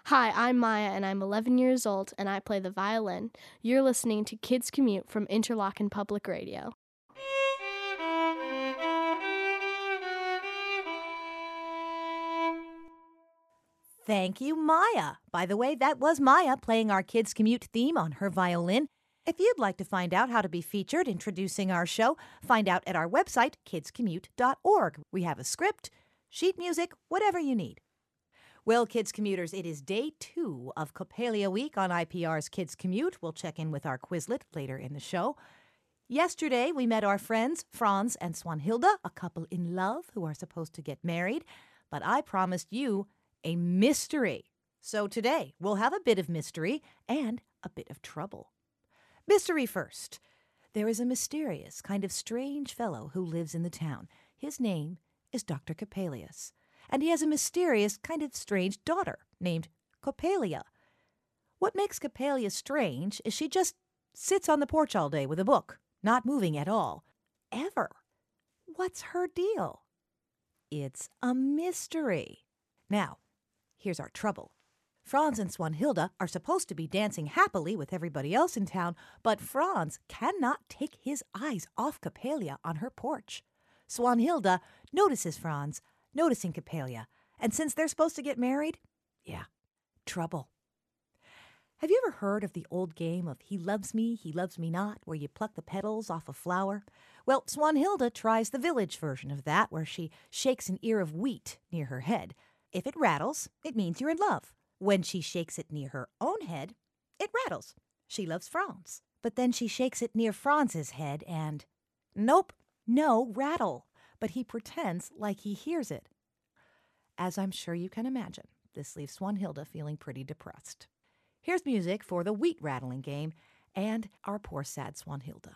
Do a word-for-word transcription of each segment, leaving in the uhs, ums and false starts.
Hi, I'm Maya, and I'm eleven years old, and I play the violin. You're listening to Kids Commute from Interlochen Public Radio. Thank you, Maya. By the way, that was Maya playing our Kids Commute theme on her violin. If you'd like to find out how to be featured introducing our show, find out at our website, kids commute dot org. We have a script, sheet music, whatever you need. Well, Kids Commuters, it is day two of Coppelia Week on I P R's Kids Commute. We'll check in with our Quizlet later in the show. Yesterday, we met our friends Franz and Swanhilda, a couple in love who are supposed to get married. But I promised you a mystery. So today, we'll have a bit of mystery and a bit of trouble. Mystery first. There is a mysterious, kind of strange fellow who lives in the town. His name is Doctor Coppelius. And he has a mysterious, kind of strange daughter named Coppelia. What makes Coppelia strange is she just sits on the porch all day with a book, not moving at all. Ever. What's her deal? It's a mystery. Now, here's our trouble. Franz and Swanhilda are supposed to be dancing happily with everybody else in town, but Franz cannot take his eyes off Coppelia on her porch. Swanhilda notices Franz, noticing Coppelia, and since they're supposed to get married, yeah, trouble. Have you ever heard of the old game of He Loves Me, He Loves Me Not, where you pluck the petals off a flower? Well, Swanhilda tries the village version of that, where she shakes an ear of wheat near her head. If it rattles, it means you're in love. When she shakes it near her own head, it rattles. She loves Franz. But then she shakes it near Franz's head and, nope, no rattle. But he pretends like he hears it. As I'm sure you can imagine, this leaves Swanhilda feeling pretty depressed. Here's music for the wheat rattling game and our poor sad Swanhilda.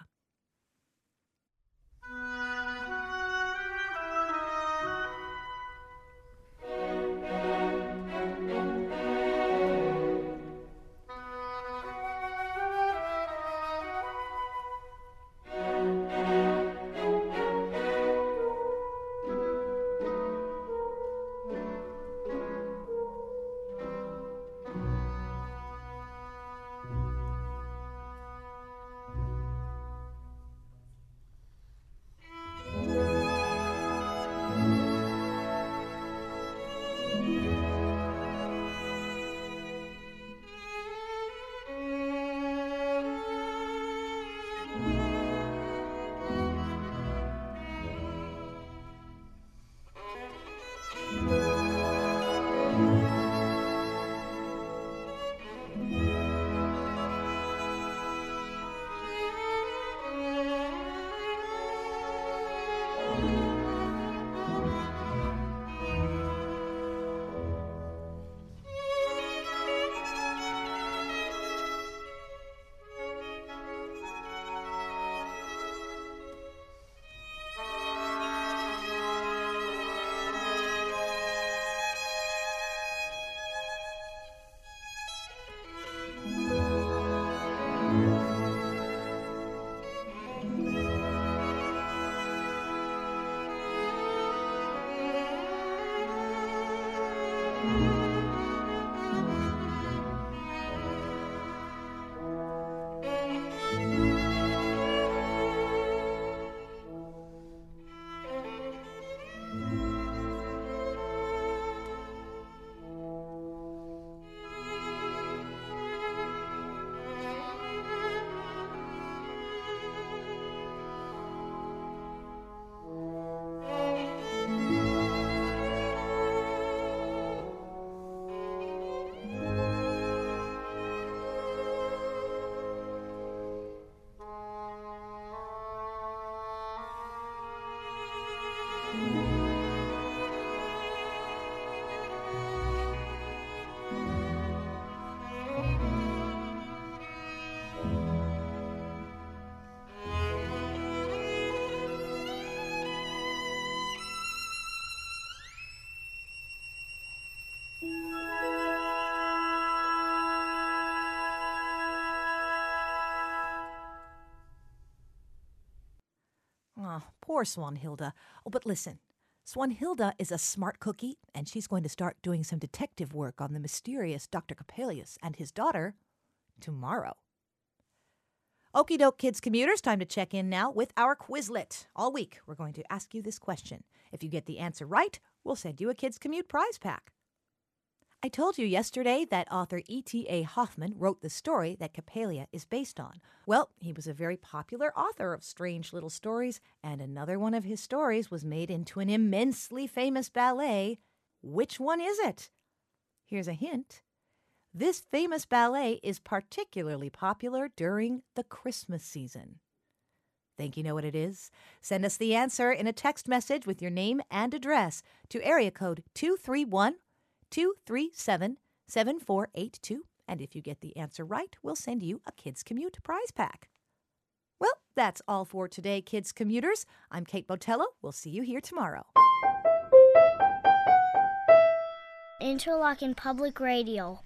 Oh, poor Swanhilda. Oh, but listen, Swanhilda is a smart cookie, and she's going to start doing some detective work on the mysterious Doctor Coppelius and his daughter tomorrow. Okie doke, kids commuters, time to check in now with our Quizlet. All week, we're going to ask you this question. If you get the answer right, we'll send you a Kids Commute prize pack. I told you yesterday that author E T A Hoffman wrote the story that Coppelia is based on. Well, he was a very popular author of strange little stories, and another one of his stories was made into an immensely famous ballet. Which one is it? Here's a hint. This famous ballet is particularly popular during the Christmas season. Think you know what it is? Send us the answer in a text message with your name and address to area code two three one, two three seven, seven four eight two. And if you get the answer right, we'll send you a Kids Commute prize pack. Well, that's all for today, Kids Commuters. I'm Kate Botello. We'll see you here tomorrow. Interlochen Public Radio.